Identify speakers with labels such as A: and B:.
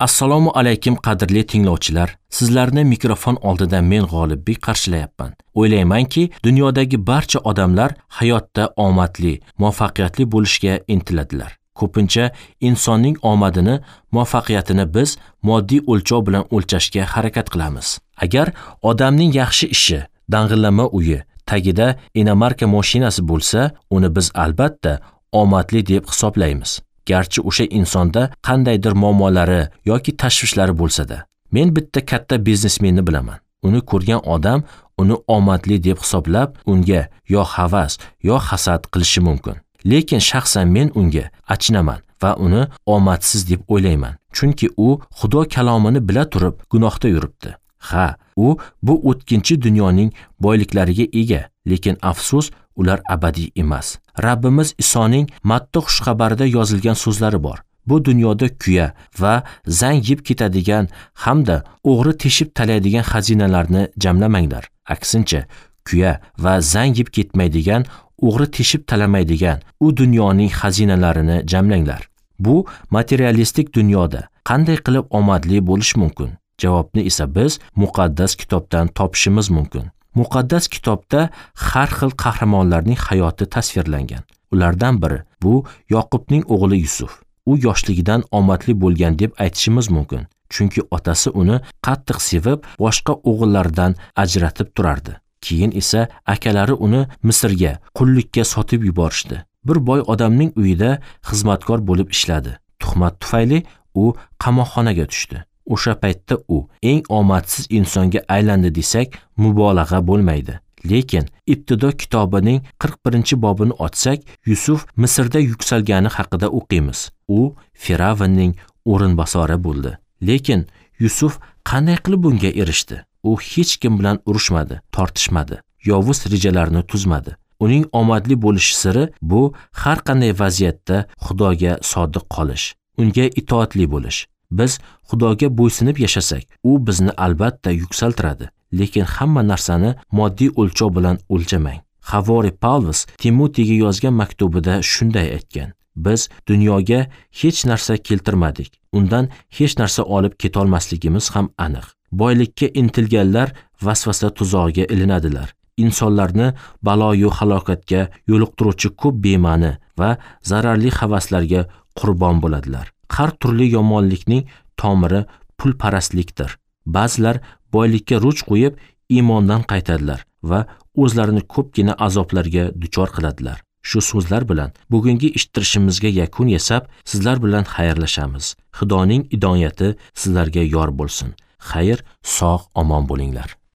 A: Assalomu alaykum qadrli tinglovchilar. Sizlarni mikrofon oldida men G'olibbek qarshilayapman. O'ylaymanki, dunyodagi barcha odamlar hayotda omadli, muvaffaqiyatli bo'lishga intiladilar. Ko'pincha insonning omadini, muvaffaqiyatini biz moddiy o'lchov bilan o'lchashga harakat qilamiz. Agar odamning yaxshi ishi, dang'illama uyi, tagida inomarka mashinasi bo'lsa, uni biz albatta omadli deb hisoblaymiz. Garchi o'sha insonda qandaydir muammolari yoki tashvishlari bo'lsa-da. Men bitta katta biznesmenni bilaman. Uni ko'rgan odam uni omadli deb hisoblab, unga yo havas, yo hasad qilishi mumkin. Lekin shaxsan men unga achinaman va uni omadsiz deb o'ylayman. Chunki u Xudo kalomini bila turib gunohda yuribdi. Ha, u bu o'tkinchi dunyoning boyliklariga ega, lekin afsus, ular abadiy emas. Rabbimiz Isoning Matta xushxabarida yozilgan so'zlari bor. Bu dunyoda kuya va zang yeb ketadigan hamda o'g'ri teshib talaydigan xazinalarni jamlamanglar. Aksincha, kuya va zang yeb ketmaydigan, o'g'ri teshib talamaydigan u dunyoning xazinalarini jamlanglar. Bu materialistik dunyoda qanday qilib omadli bo'lish mumkin? Javobni esa biz muqaddas kitobdan topishimiz mumkin. Muqaddas kitobda har xil qahramonlarning hayoti tasvirlangan. Ulardan biri bu Yoqubning o'g'li Yusuf. U yoshligidan omadli bo'lgan deb aytishimiz mumkin. Chunki otasi uni qattiq sevib, boshqa o'g'illardan ajratib turardi. Keyin esa akalari uni Misrga, qullikka sotib yuborishdi. Bir boy odamning uyida xizmatkor bo'lib ishladi. Tuhmat tufayli u qamoqxonaga tushdi. O'sha paytda u eng omadsiz insonga aylandi desak, mubolag'a bo'lmaydi. Lekin Ibtido kitobining 41-bobini ochsak, Yusuf Misrda yuksalgani haqida o'qiymiz. U Firavnning o'rinbosari bo'ldi. Lekin Yusuf qanday qilib bunga erishdi? U hech kim bilan urushmadi, tortishmadi, yovuz rejalarni tuzmadi. Uning omadli bo'lish siri bu har qanday vaziyatda Xudoga sodiq qolish, unga itoatli bo'lish. Biz Xudoga bo'ysunib yashasak, u bizni albatta yuksaltiradi. Lekin hamma narsani moddiy o'lchov bilan o'lchamang. Havori Pavlus Timotiyga yozgan maktubida shunday aytgan: Biz dunyoga hech narsa keltirmadik. Undan hech narsa olib ketolmasligimiz ham aniq. Boylikka intilganlar vasvasa tuzog'iga ilinadilar. Insonlarni balo-yu halokatga yo'liqtiruvchi ko'p bema'ni va zararli havaslarga qurbon bo'ladilar. Har turli yomonlikning tomiri pulparastlikdir. Ba'zilar boylikka ruj qo'yib iymondan qaytadilar va o'zlarini ko'pgina azoblarga duchor qiladilar. Shu so'zlar bilan bugungi eshittirishimizga yakun yasab, sizlar bilan xayrlashamiz. Xudoning hidoyati sizlarga yor bo'lsin. Xayr, sog', omon bo'linglar.